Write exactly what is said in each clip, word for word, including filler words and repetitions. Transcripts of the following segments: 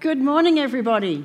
Good morning, everybody.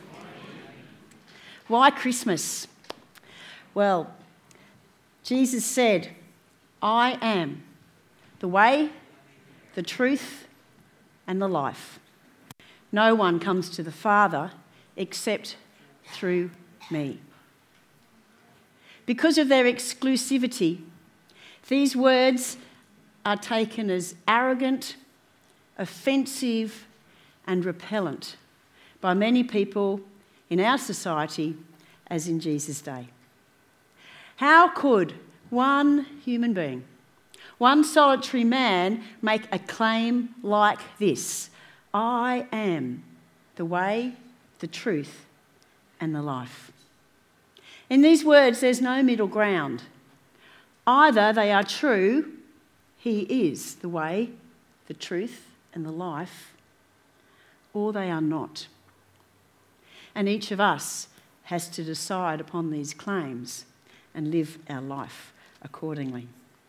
Why Christmas? Well, Jesus said, I am the way, the truth, and the life. No one comes to the Father except through me. Because of their exclusivity, these words are taken as arrogant, offensive, and repellent by many people in our society as in Jesus' day. How could one human being, one solitary man, make a claim like this? I am the way, the truth, and the life. In these words, there's no middle ground. Either they are true, he is the way, the truth, and the life, or they are not. And each of us has to decide upon these claims and live our life accordingly.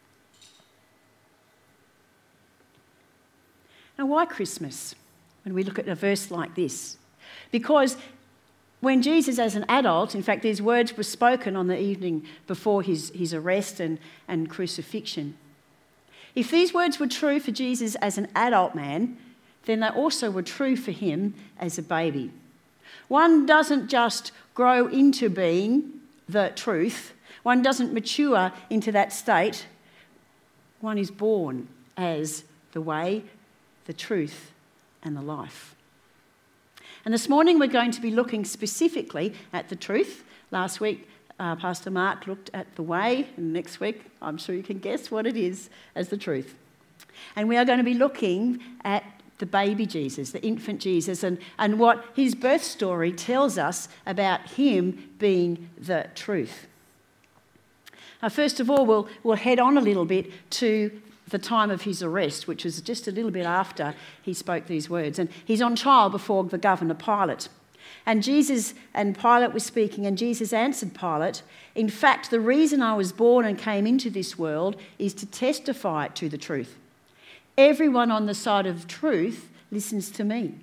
Now, why Christmas when we look at a verse like this? Because when Jesus, as an adult, in fact, these words were spoken on the evening before his, his arrest and, and crucifixion. If these words were true for Jesus as an adult man, then they also were true for him as a baby. One doesn't just grow into being the truth. One doesn't mature into that state. One is born as the way, the truth, and the life. And this morning we're going to be looking specifically at the truth. Last week, uh, Pastor Mark looked at the way, and next week, I'm sure you can guess what it is as the truth. And we are going to be looking at the baby Jesus, the infant Jesus, and, and what his birth story tells us about him being the truth. Now, first of all, we'll, we'll head on a little bit to the time of his arrest, which was just a little bit after he spoke these words. And he's on trial before the governor, Pilate. And Jesus and Pilate were speaking, and Jesus answered Pilate, in fact, the reason I was born and came into this world is to testify to the truth. Everyone on the side of truth listens to me.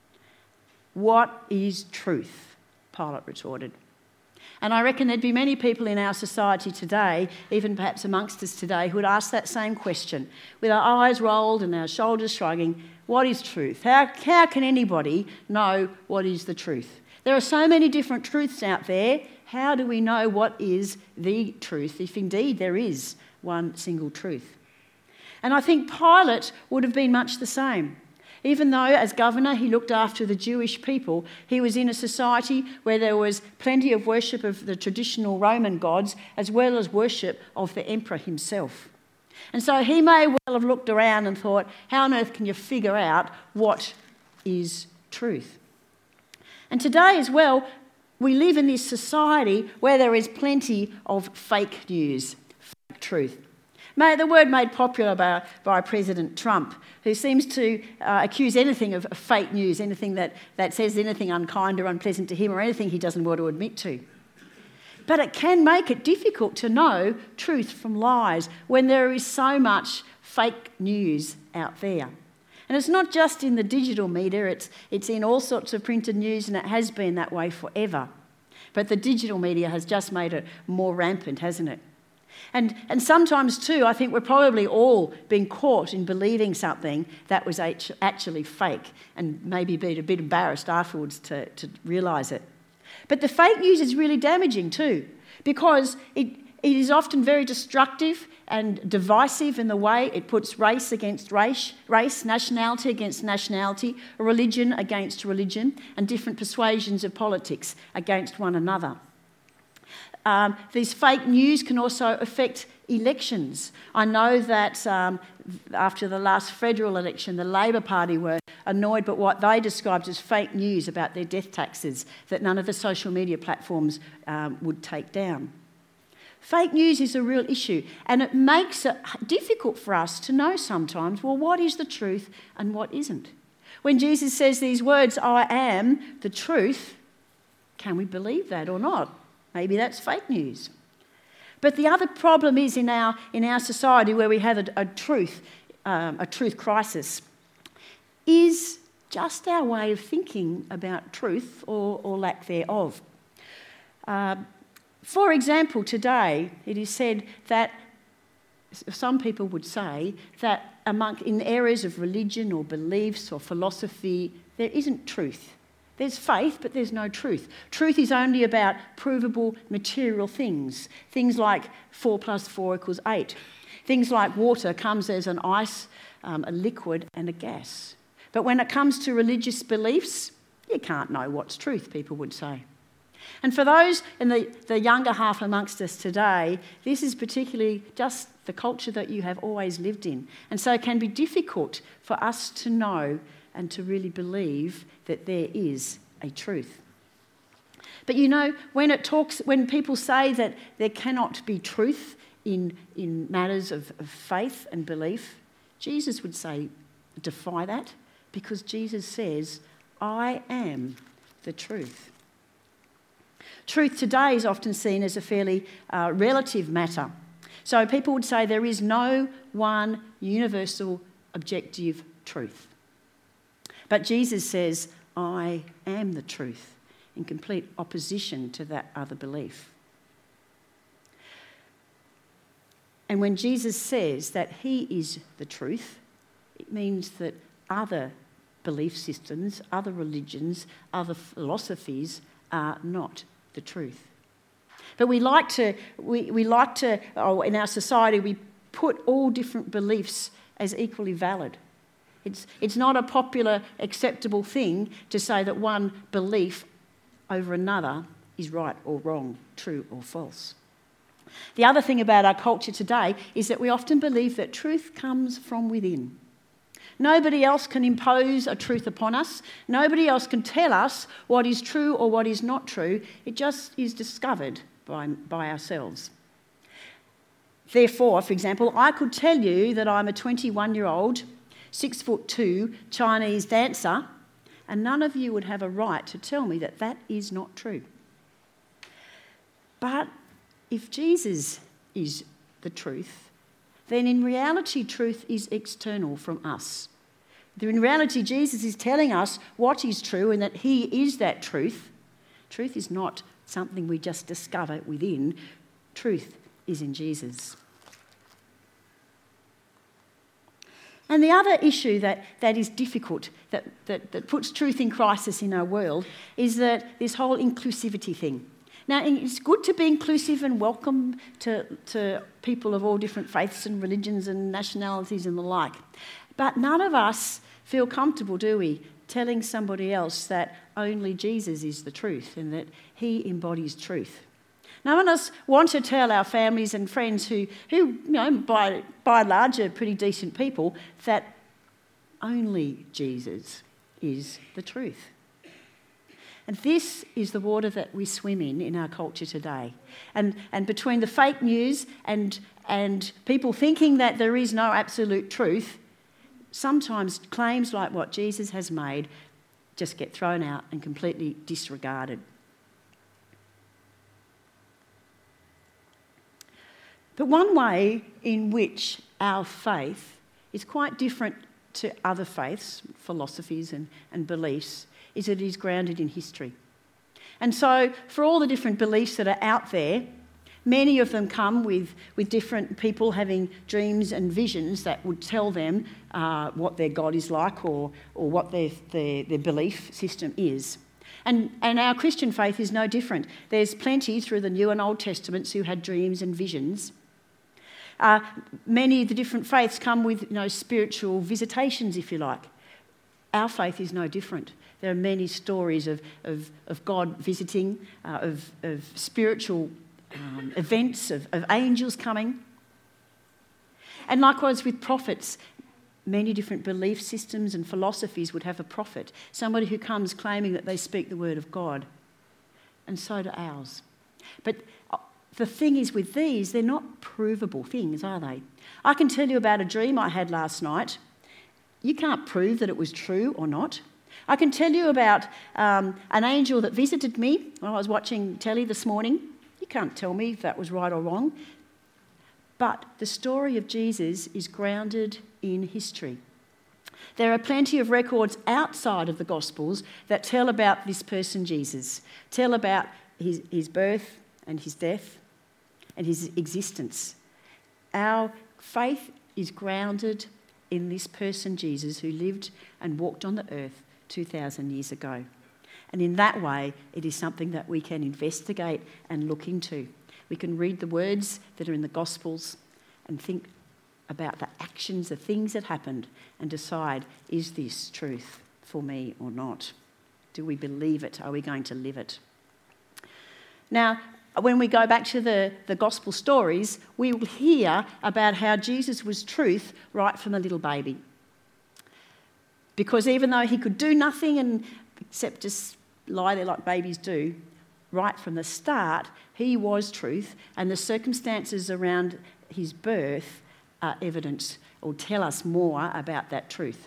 What is truth? Pilate retorted. And I reckon there'd be many people in our society today, even perhaps amongst us today, who would ask that same question, with our eyes rolled and our shoulders shrugging, what is truth? How, how can anybody know what is the truth? There are so many different truths out there. How do we know what is the truth, if indeed there is one single truth? And I think Pilate would have been much the same. Even though, as governor, he looked after the Jewish people, he was in a society where there was plenty of worship of the traditional Roman gods, as well as worship of the emperor himself. And so he may well have looked around and thought, how on earth can you figure out what is truth? And today as well, we live in this society where there is plenty of fake news, fake truth. The word made popular by, by President Trump, who seems to uh, accuse anything of, of fake news, anything that, that says anything unkind or unpleasant to him, or anything he doesn't want to admit to. But it can make it difficult to know truth from lies when there is so much fake news out there. And it's not just in the digital media, it's, it's in all sorts of printed news, and it has been that way forever. But the digital media has just made it more rampant, hasn't it? And, and sometimes too, I think we're probably all been caught in believing something that was actually fake, and maybe been a bit embarrassed afterwards to, to realise it. But the fake news is really damaging too, because it, it is often very destructive and divisive in the way it puts race against race, race, nationality against nationality, religion against religion, and different persuasions of politics against one another. Um, these fake news can also affect elections. I know that um, after the last federal election, the Labor Party were annoyed by what they described as fake news about their death taxes that none of the social media platforms um, would take down. Fake news is a real issue, and it makes it difficult for us to know sometimes, well, what is the truth and what isn't? When Jesus says these words, I am the truth, can we believe that or not? Maybe that's fake news. But the other problem is in our in our society where we have a, a truth, um, a truth crisis. Is just our way of thinking about truth or, or lack thereof. Uh, for example, today it is said that some people would say that among, in areas of religion or beliefs or philosophy, there isn't truth. There's faith, but there's no truth. Truth is only about provable material things. Things like four plus four equals eight. Things like water comes as an ice, um, a liquid and a gas. But when it comes to religious beliefs, you can't know what's truth, people would say. And for those in the, the younger half amongst us today, this is particularly just the culture that you have always lived in. And so it can be difficult for us to know and to really believe that there is a truth. But you know, when it talks, when people say that there cannot be truth in, in matters of, of faith and belief, Jesus would say, defy that, because Jesus says, I am the truth. Truth today is often seen as a fairly uh, relative matter. So people would say there is no one universal objective truth. But Jesus says, I am the truth, in complete opposition to that other belief. And when Jesus says that he is the truth, it means that other belief systems, other religions, other philosophies are not the truth. But we like to, we, we like to, oh, in our society, we put all different beliefs as equally valid. It's, it's not a popular, acceptable thing to say that one belief over another is right or wrong, true or false. The other thing about our culture today is that we often believe that truth comes from within. Nobody else can impose a truth upon us. Nobody else can tell us what is true or what is not true. It just is discovered by, by ourselves. Therefore, for example, I could tell you that I'm a twenty-one-year-old, six foot two Chinese dancer, and none of you would have a right to tell me that that is not true. But if Jesus is the truth, then in reality, truth is external from us. In reality, Jesus is telling us what is true and that he is that truth. Truth is not something we just discover within. Truth is in Jesus. And the other issue that, that is difficult, that, that, that puts truth in crisis in our world, is that this whole inclusivity thing. Now, it's good to be inclusive and welcome to, to people of all different faiths and religions and nationalities and the like. But none of us feel comfortable, do we, telling somebody else that only Jesus is the truth and that he embodies truth. None of us want to tell our families and friends who, who you know, by, by and large are pretty decent people, that only Jesus is the truth. And this is the water that we swim in in our culture today. And, and between the fake news and, and people thinking that there is no absolute truth, sometimes claims like what Jesus has made just get thrown out and completely disregarded. But one way in which our faith is quite different to other faiths, philosophies and, and beliefs, is that it is grounded in history. And so for all the different beliefs that are out there, many of them come with, with different people having dreams and visions that would tell them uh, what their God is like or, or what their, their, their belief system is. And, and our Christian faith is no different. There's plenty through the New and Old Testaments who had dreams and visions. Uh, many of the different faiths come with, you know, spiritual visitations, if you like. Our faith is no different. There are many stories of, of, of God visiting, uh, of, of spiritual um, events, of, of angels coming. And likewise with prophets, many different belief systems and philosophies would have a prophet, somebody who comes claiming that they speak the word of God. And so do ours. But the thing is with these, they're not provable things, are they? I can tell you about a dream I had last night. You can't prove that it was true or not. I can tell you about um, an angel that visited me when I was watching telly this morning. You can't tell me if that was right or wrong. But the story of Jesus is grounded in history. There are plenty of records outside of the Gospels that tell about this person Jesus, tell about his, his birth and his death and his existence. Our faith is grounded in this person Jesus who lived and walked on the earth two thousand years ago. And in that way, it is something that we can investigate and look into. We can read the words that are in the Gospels and think about the actions, the things that happened, and decide, is this truth for me or not? Do we believe it? Are we going to live it? Now, when we go back to the, the Gospel stories, we will hear about how Jesus was truth right from a little baby. Because even though he could do nothing and except just lie there like babies do, right from the start, he was truth, and the circumstances around his birth are evidence or tell us more about that truth.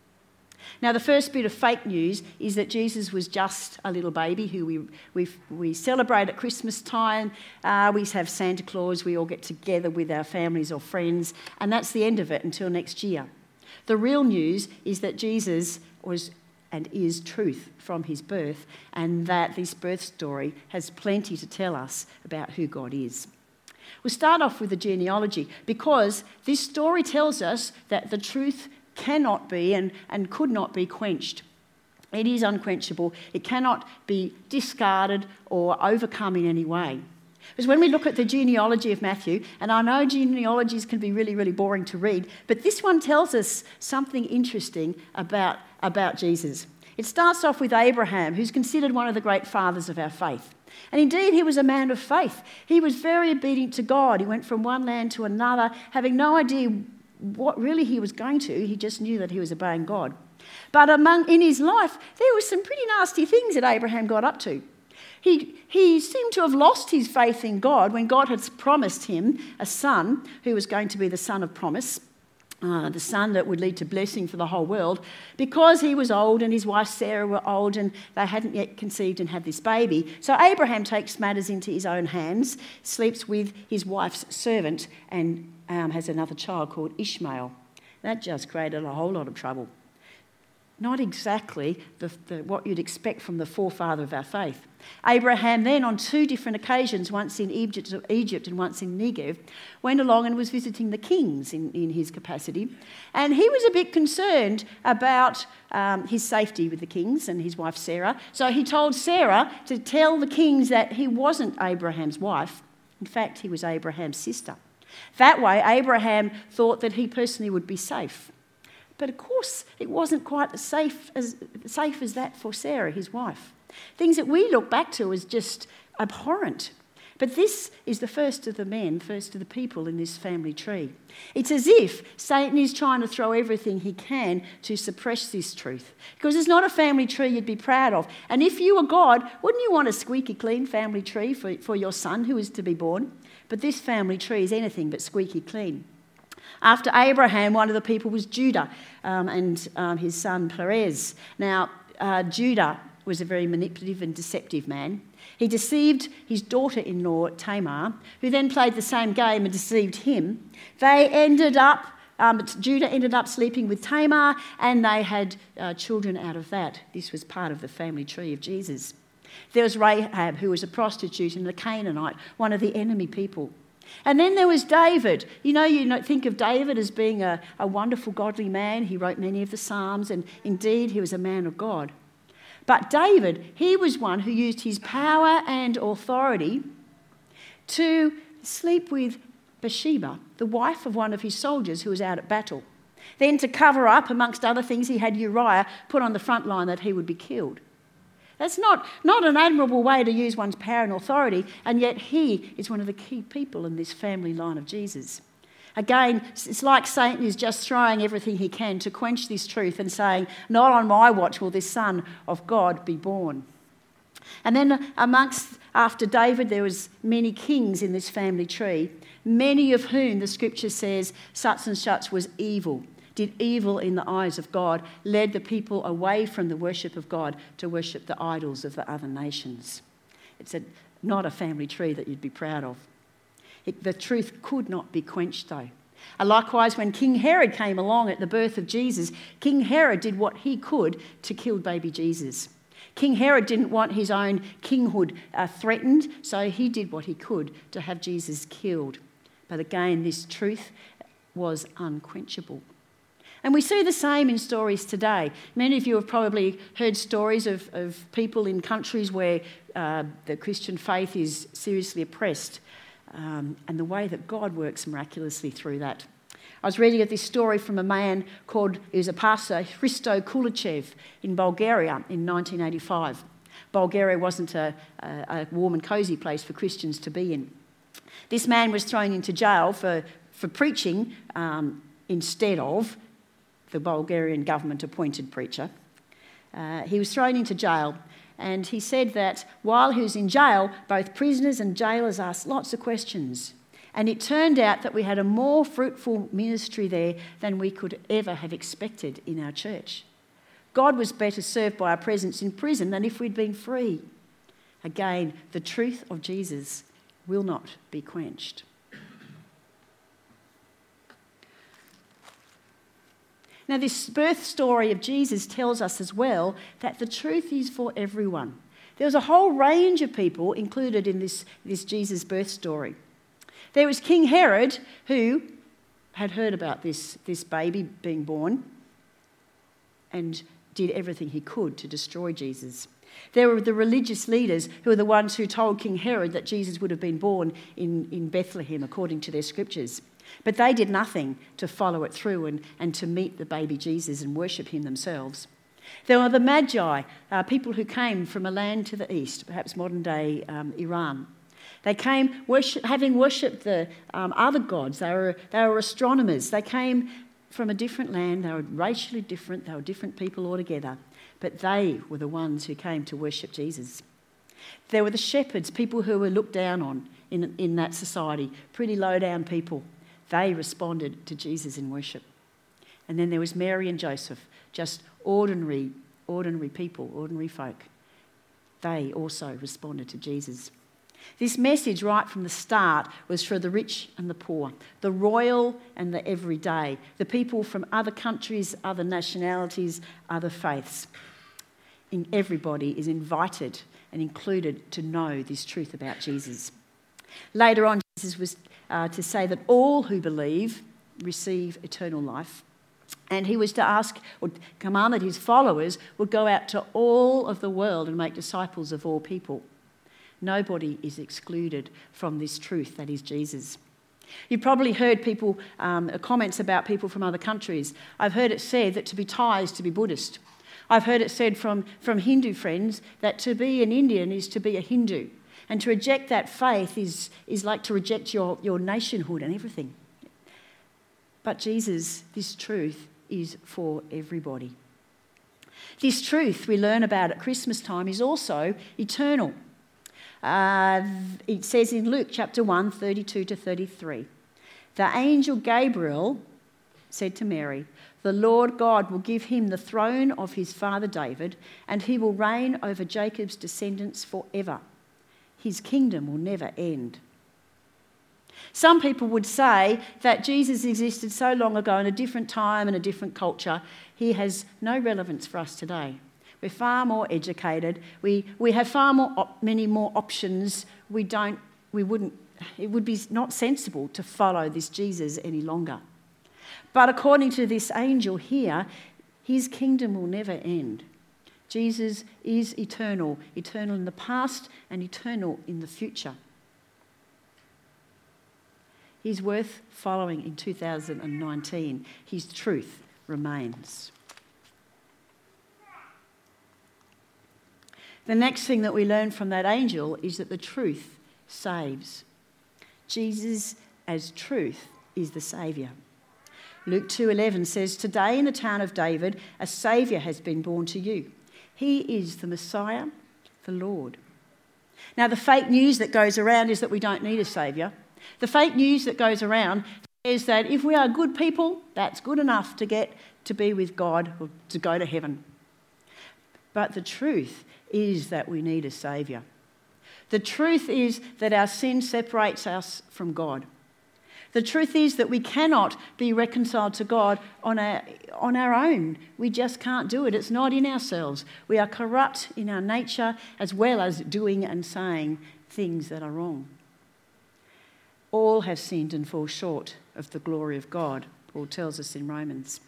Now, the first bit of fake news is that Jesus was just a little baby who we we, we celebrate at Christmas time. Uh, we have Santa Claus. We all get together with our families or friends, and that's the end of it until next year. The real news is that Jesus was and is truth from his birth, and that this birth story has plenty to tell us about who God is. We'll start off with the genealogy, because this story tells us that the truth cannot be and, and could not be quenched. It is unquenchable. It cannot be discarded or overcome in any way. Because when we look at the genealogy of Matthew, and I know genealogies can be really, really boring to read, but this one tells us something interesting about, about Jesus. It starts off with Abraham, who's considered one of the great fathers of our faith. And indeed, he was a man of faith. He was very obedient to God. He went from one land to another, having no idea what really he was going to. He just knew that he was obeying God. But among in his life, there were some pretty nasty things that Abraham got up to. He, he seemed to have lost his faith in God when God had promised him a son who was going to be the son of promise, uh, the son that would lead to blessing for the whole world, because he was old and his wife Sarah were old and they hadn't yet conceived and had this baby. So Abraham takes matters into his own hands, sleeps with his wife's servant, and um, has another child called Ishmael. That just created a whole lot of trouble. Not exactly the, the, what you'd expect from the forefather of our faith. Abraham then, on two different occasions, once in Egypt, Egypt and once in Negev, went along and was visiting the kings in, in his capacity. And he was a bit concerned about um, his safety with the kings and his wife Sarah. So he told Sarah to tell the kings that he wasn't Abraham's wife. In fact, he was Abraham's sister. That way, Abraham thought that he personally would be safe. But of course, it wasn't quite as safe as, safe as that for Sarah, his wife. Things that we look back to as just abhorrent. But this is the first of the men, first of the people in this family tree. It's as if Satan is trying to throw everything he can to suppress this truth. Because it's not a family tree you'd be proud of. And if you were God, wouldn't you want a squeaky clean family tree for, for your son who is to be born? But this family tree is anything but squeaky clean. After Abraham, one of the people was Judah um, and um, his son Perez. Now, uh, Judah was a very manipulative and deceptive man. He deceived his daughter-in-law Tamar, who then played the same game and deceived him. They ended up, um, Judah ended up sleeping with Tamar, and they had uh, children out of that. This was part of the family tree of Jesus. There was Rahab, who was a prostitute and a Canaanite, one of the enemy people. And then there was David. You know, you think of David as being a, a wonderful, godly man. He wrote many of the Psalms, and indeed, he was a man of God. But David, he was one who used his power and authority to sleep with Bathsheba, the wife of one of his soldiers who was out at battle. Then to cover up, amongst other things, he had Uriah put on the front line that he would be killed. That's not, not an admirable way to use one's power and authority, and yet he is one of the key people in this family line of Jesus. Again, it's like Satan is just throwing everything he can to quench this truth and saying, not on my watch will this son of God be born. And then amongst, after David, there was many kings in this family tree, many of whom the scripture says such and such was evil, did evil in the eyes of God, led the people away from the worship of God to worship the idols of the other nations. It's a, not a family tree that you'd be proud of. It, the truth could not be quenched, though. And likewise, when King Herod came along at the birth of Jesus, King Herod did what he could to kill baby Jesus. King Herod didn't want his own kinghood uh, threatened, so he did what he could to have Jesus killed. But again, this truth was unquenchable. And we see the same in stories today. Many of you have probably heard stories of, of people in countries where uh, the Christian faith is seriously oppressed, um, and the way that God works miraculously through that. I was reading of this story from a man called, he was a pastor, Hristo Kulichev in Bulgaria in nineteen eighty-five. Bulgaria wasn't a, a, a warm and cosy place for Christians to be in. This man was thrown into jail for, for preaching um, instead of the Bulgarian government-appointed preacher. Uh, he was thrown into jail, and he said that while he was in jail, both prisoners and jailers asked lots of questions. And it turned out that we had a more fruitful ministry there than we could ever have expected in our church. God was better served by our presence in prison than if we'd been free. Again, the truth of Jesus will not be quenched. Now, this birth story of Jesus tells us as well that the truth is for everyone. There was a whole range of people included in this, this Jesus birth story. There was King Herod, who had heard about this, this baby being born and did everything he could to destroy Jesus. There were the religious leaders who were the ones who told King Herod that Jesus would have been born in, in Bethlehem according to their scriptures. But they did nothing to follow it through and, and to meet the baby Jesus and worship him themselves. There were the Magi, uh, people who came from a land to the east, perhaps modern-day um, Iran. They came worship, having worshipped the um, other gods. They were, they were astronomers. They came from a different land. They were racially different. They were different people altogether. But they were the ones who came to worship Jesus. There were the shepherds, people who were looked down on in, in that society, pretty low-down people. They responded to Jesus in worship. And then there was Mary and Joseph, just ordinary, ordinary people, ordinary folk. They also responded to Jesus. This message right from the start was for the rich and the poor, the royal and the everyday, the people from other countries, other nationalities, other faiths. And everybody is invited and included to know this truth about Jesus. Later on, Jesus was uh, to say that all who believe receive eternal life. And he was to ask, or command that his followers would go out to all of the world and make disciples of all people. Nobody is excluded from this truth that is Jesus. You've probably heard people, um, comments about people from other countries. I've heard it said that to be Thai is to be Buddhist. I've heard it said from, from Hindu friends that to be an Indian is to be a Hindu. And to reject that faith is, is like to reject your, your nationhood and everything. But Jesus, this truth is for everybody. This truth we learn about at Christmas time is also eternal. Uh, it says in Luke chapter one, thirty-two to thirty-three, the angel Gabriel said to Mary, "The Lord God will give him the throne of his father David, and he will reign over Jacob's descendants forever. His kingdom will never end." Some people would say that Jesus existed so long ago in a different time and a different culture, he has no relevance for us today. We're far more educated. We we have far more op- many more options. We don't. We wouldn't. It would be not sensible to follow this Jesus any longer. But according to this angel here, his kingdom will never end. Jesus is eternal, eternal in the past and eternal in the future. He's worth following in two thousand nineteen. His truth remains. The next thing that we learn from that angel is that the truth saves. Jesus as truth is the Saviour. Luke two eleven says, "Today in the town of David, a Saviour has been born to you. He is the Messiah, the Lord." Now, the fake news that goes around is that we don't need a Saviour. The fake news that goes around is that if we are good people, that's good enough to get to be with God or to go to heaven. But the truth is that we need a Saviour. The truth is that our sin separates us from God. The truth is that we cannot be reconciled to God on our, on our own. We just can't do it. It's not in ourselves. We are corrupt in our nature as well as doing and saying things that are wrong. All have sinned and fall short of the glory of God, Paul tells us in Romans.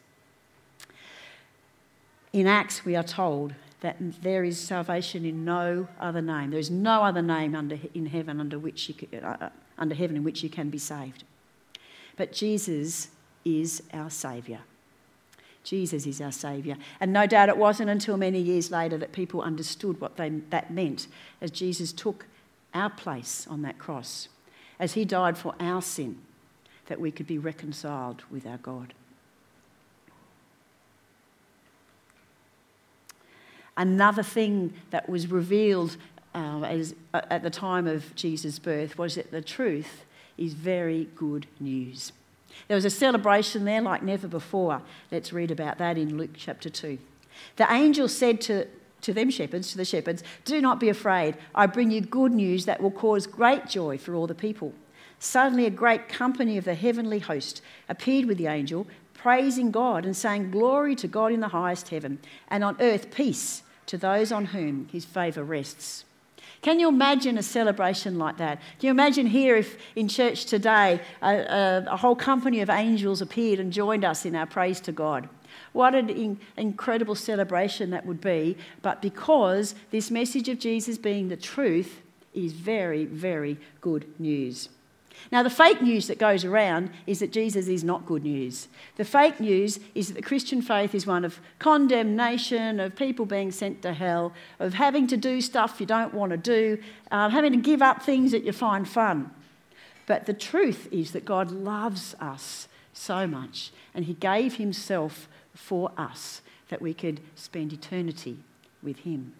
In Acts, we are told that there is salvation in no other name. There is no other name under in heaven under which you could, uh, under heaven in which you can be saved. But Jesus is our Saviour. Jesus is our Saviour. And no doubt it wasn't until many years later that people understood what they, that meant as Jesus took our place on that cross, as he died for our sin, that we could be reconciled with our God. Another thing that was revealed uh, as, uh, at the time of Jesus' birth was that the truth is very good news. There was a celebration there like never before. Let's read about that in Luke chapter two. The angel said to, to them shepherds, to the shepherds, "Do not be afraid. I bring you good news that will cause great joy for all the people." Suddenly a great company of the heavenly host appeared with the angel, praising God and saying, "Glory to God in the highest heaven, and on earth peace to those on whom his favour rests." Can you imagine a celebration like that? Can you imagine here if in church today a, a, a whole company of angels appeared and joined us in our praise to God? What an in, incredible celebration that would be. But because this message of Jesus being the truth is very, very good news. Now, the fake news that goes around is that Jesus is not good news. The fake news is that the Christian faith is one of condemnation, of people being sent to hell, of having to do stuff you don't want to do, uh, having to give up things that you find fun. But the truth is that God loves us so much, and he gave himself for us that we could spend eternity with him.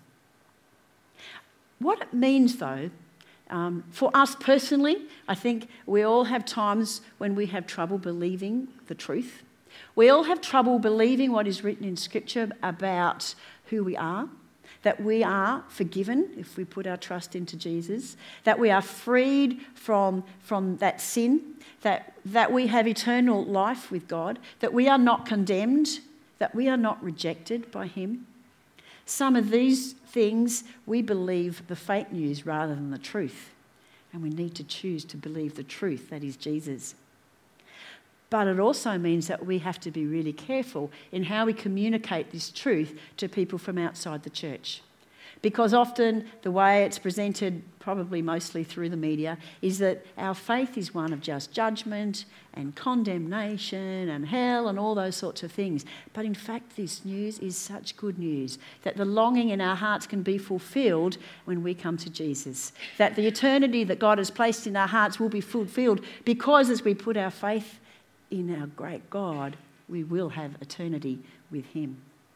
What it means, though, Um, for us personally, I think we all have times when we have trouble believing the truth. We all have trouble believing what is written in Scripture about who we are, that we are forgiven if we put our trust into Jesus, that we are freed from, from that sin, that, that we have eternal life with God, that we are not condemned, that we are not rejected by him. Some of these things we believe the fake news rather than the truth. And we need to choose to believe the truth, that is Jesus. But it also means that we have to be really careful in how we communicate this truth to people from outside the church. Because often the way it's presented, probably mostly through the media, is that our faith is one of just judgment and condemnation and hell and all those sorts of things. But in fact, this news is such good news that the longing in our hearts can be fulfilled when we come to Jesus. That the eternity that God has placed in our hearts will be fulfilled because as we put our faith in our great God, we will have eternity with him.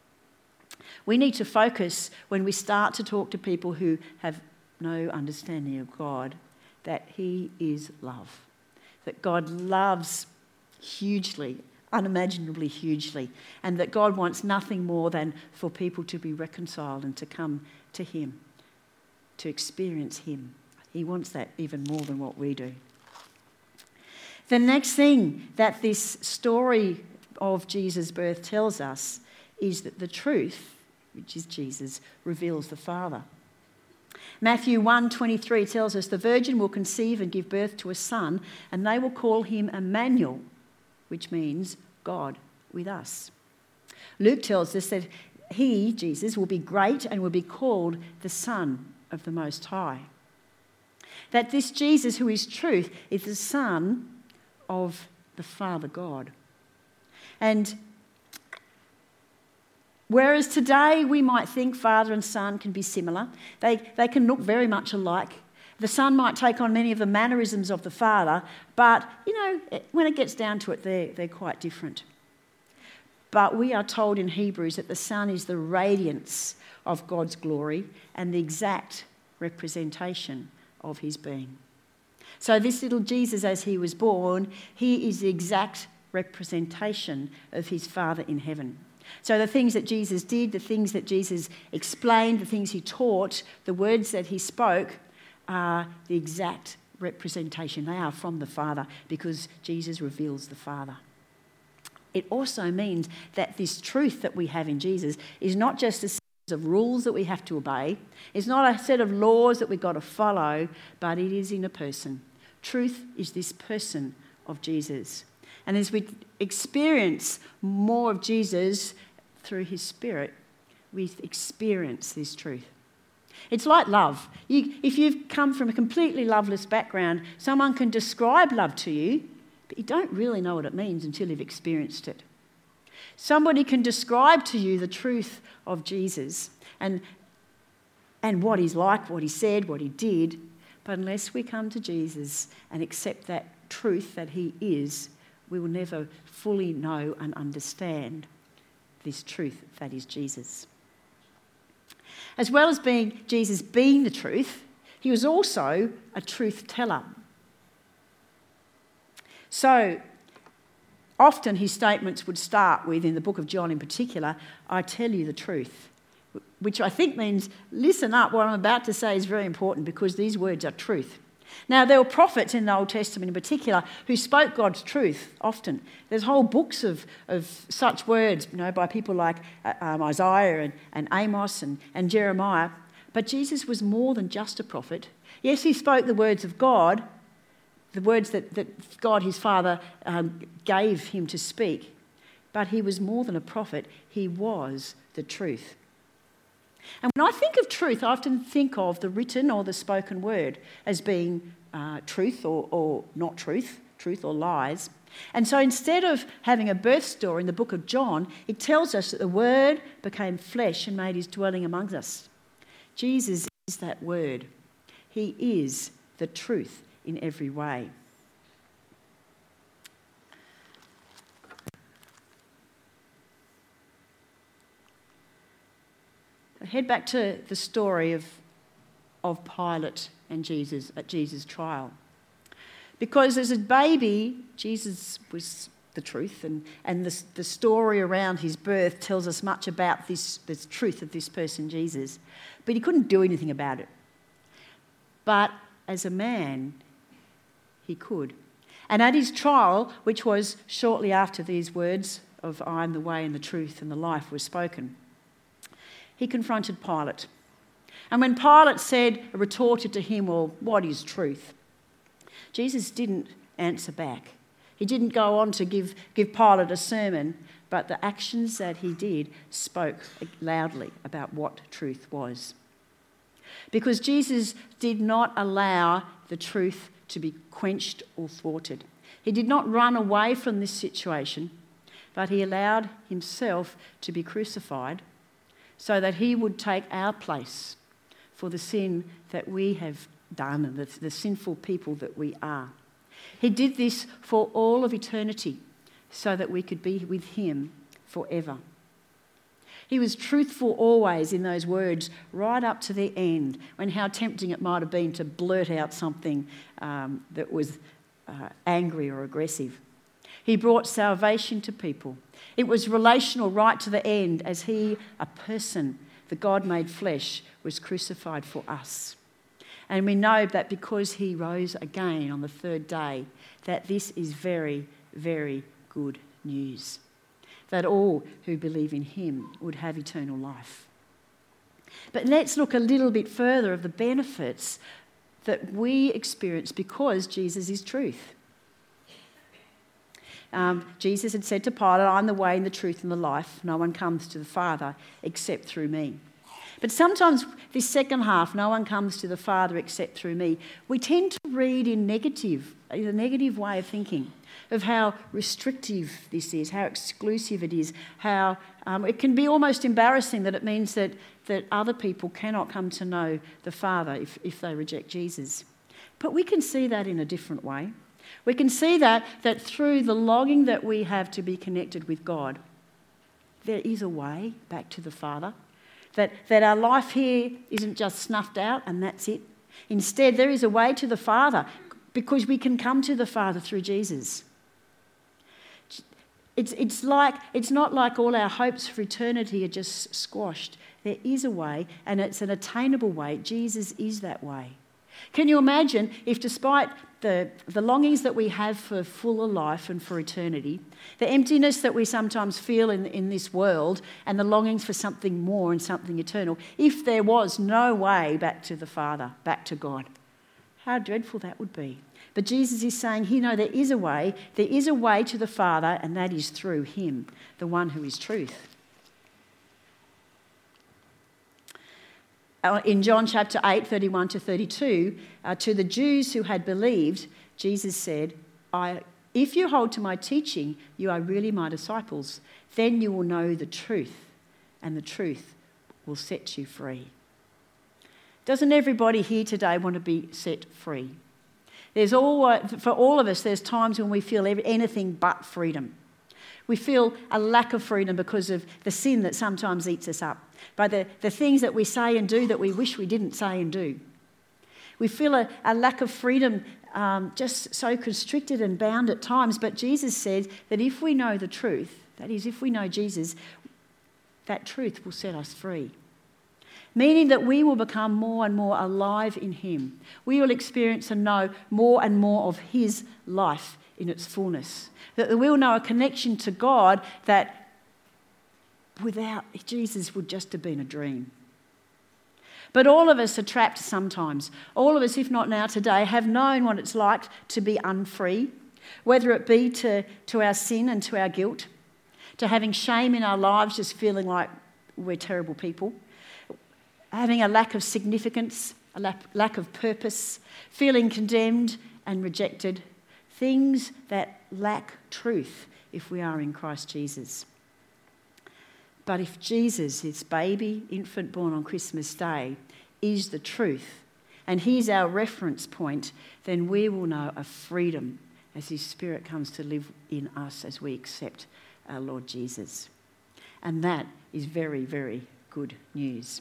We need to focus when we start to talk to people who have no understanding of God, that he is love. That God loves hugely, unimaginably hugely, and that God wants nothing more than for people to be reconciled and to come to him, to experience him. He wants that even more than what we do. The next thing that this story of Jesus' birth tells us is that the truth, which is Jesus, reveals the Father. Matthew one twenty-three tells us the virgin will conceive and give birth to a son, and they will call him Emmanuel, which means God with us. Luke tells us that he, Jesus, will be great and will be called the Son of the Most High. That this Jesus, who is truth, is the Son of the Father God. And whereas today we might think father and son can be similar, they, they can look very much alike. The son might take on many of the mannerisms of the father, but, you know, when it gets down to it, they're, they're quite different. But we are told in Hebrews that the son is the radiance of God's glory and the exact representation of his being. So this little Jesus, as he was born, he is the exact representation of his Father in heaven. So the things that Jesus did, the things that Jesus explained, the things he taught, the words that he spoke are the exact representation. They are from the Father because Jesus reveals the Father. It also means that this truth that we have in Jesus is not just a set of rules that we have to obey. It's not a set of laws that we've got to follow, but it is in a person. Truth is this person of Jesus. And as we experience more of Jesus through his Spirit, we experience this truth. It's like love. You, if you've come from a completely loveless background, someone can describe love to you, but you don't really know what it means until you've experienced it. Somebody can describe to you the truth of Jesus and, and what he's like, what he said, what he did, but unless we come to Jesus and accept that truth that he is, we will never fully know and understand this truth that is Jesus. As well as being Jesus being the truth, he was also a truth teller. So often his statements would start with, in the book of John in particular, I tell you the truth, which I think means listen up, what I'm about to say is very important because these words are truth. Now, there were prophets in the Old Testament in particular who spoke God's truth often. There's whole books of, of such words, you know, by people like um, Isaiah and, and Amos and, and Jeremiah. But Jesus was more than just a prophet. Yes, he spoke the words of God, the words that, that God, his Father, um, gave him to speak. But he was more than a prophet. He was the truth. And when I think of truth, I often think of the written or the spoken word as being uh, truth or, or not truth, truth or lies. And so instead of having a birth story in the book of John, it tells us that the Word became flesh and made his dwelling among us. Jesus is that Word. He is the truth in every way. Head back to the story of, of Pilate and Jesus at Jesus' trial. Because as a baby, Jesus was the truth, and, and the, the story around his birth tells us much about this, this truth of this person, Jesus. But he couldn't do anything about it. But as a man, he could. And at his trial, which was shortly after these words of I am the way and the truth and the life were spoken, he confronted Pilate. And when Pilate said, retorted to him, well, what is truth? Jesus didn't answer back. He didn't go on to give, give Pilate a sermon, but the actions that he did spoke loudly about what truth was. Because Jesus did not allow the truth to be quenched or thwarted. He did not run away from this situation, but he allowed himself to be crucified so that he would take our place for the sin that we have done and the, the sinful people that we are. He did this for all of eternity so that we could be with him forever. He was truthful always in those words right up to the end, when how tempting it might have been to blurt out something um, that was uh, angry or aggressive. He brought salvation to people. It was relational right to the end as he, a person, the God made flesh, was crucified for us. And we know that because he rose again on the third day, that this is very, very good news. That all who believe in him would have eternal life. But let's look a little bit further of the benefits that we experience because Jesus is truth. Um, Jesus had said to Pilate, I'm the way and the truth and the life. No one comes to the Father except through me. But sometimes this second half, no one comes to the Father except through me, we tend to read in negative, a negative way of thinking, of how restrictive this is, how exclusive it is, how um, it can be almost embarrassing that it means that, that other people cannot come to know the Father if, if they reject Jesus. But we can see that in a different way. We can see that, that through the longing that we have to be connected with God, there is a way back to the Father. That, that our life here isn't just snuffed out and that's it. Instead, there is a way to the Father because we can come to the Father through Jesus. It's, it's, like, it's not like all our hopes for eternity are just squashed. There is a way, and it's an attainable way. Jesus is that way. Can you imagine if, despite the, the longings that we have for fuller life and for eternity, the emptiness that we sometimes feel in, in this world and the longings for something more and something eternal, if there was no way back to the Father, back to God, how dreadful that would be. But Jesus is saying, you know, there is a way, there is a way to the Father, and that is through him, the one who is truth. In John chapter eight, thirty-one to thirty-two, uh, to the Jews who had believed, Jesus said, I, if you hold to my teaching, you are really my disciples. Then you will know the truth, and the truth will set you free. Doesn't everybody here today want to be set free? There's all, for all of us, there's times when we feel anything but freedom. We feel a lack of freedom because of the sin that sometimes eats us up, by the, the things that we say and do that we wish we didn't say and do. We feel a, a lack of freedom, um, just so constricted and bound at times. But Jesus said that if we know the truth, that is, if we know Jesus, that truth will set us free. Meaning that we will become more and more alive in him. We will experience and know more and more of his life in its fullness. That we will know a connection to God that without Jesus would just have been a dream. But all of us are trapped sometimes. All of us, if not now today, have known what it's like to be unfree, whether it be to, to our sin and to our guilt, to having shame in our lives, just feeling like we're terrible people, having a lack of significance, a lack, lack of purpose, feeling condemned and rejected, things that lack truth if we are in Christ Jesus. But if Jesus, his baby, infant born on Christmas Day, is the truth, and he's our reference point, then we will know a freedom as his Spirit comes to live in us as we accept our Lord Jesus. And that is very, very good news.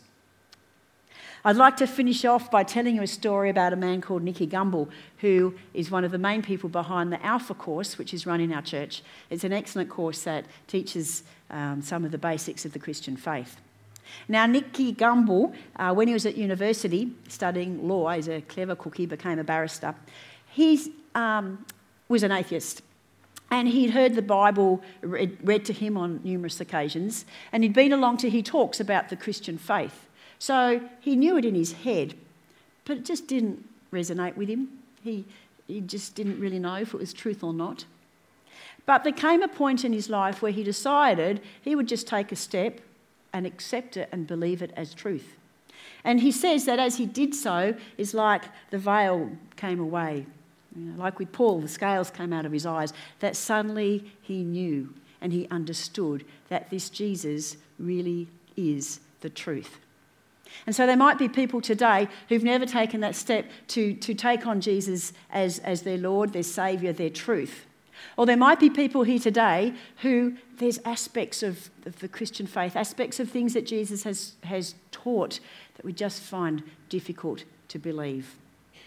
I'd like to finish off by telling you a story about a man called Nicky Gumbel, who is one of the main people behind the Alpha course, which is run in our church. It's an excellent course that teaches um, some of the basics of the Christian faith. Now, Nicky Gumbel, uh, when he was at university studying law, he's a clever cookie, became a barrister, he um, was an atheist. And he'd heard the Bible read, read to him on numerous occasions, and he'd been along to, he talks about the Christian faith. So he knew it in his head, but it just didn't resonate with him. He, he just didn't really know if it was truth or not. But there came a point in his life where he decided he would just take a step and accept it and believe it as truth. And he says that as he did so, it's like the veil came away. You know, like with Paul, the scales came out of his eyes, that suddenly he knew and he understood that this Jesus really is the truth. And so there might be people today who've never taken that step to, to take on Jesus as, as their Lord, their Saviour, their truth. Or there might be people here today who there's aspects of, of the Christian faith, aspects of things that Jesus has, has taught that we just find difficult to believe.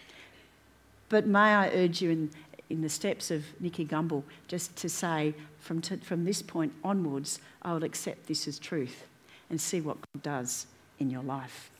But may I urge you in, in the steps of Nicky Gumbel just to say from, to, from this point onwards, I will accept this as truth and see what God does in your life.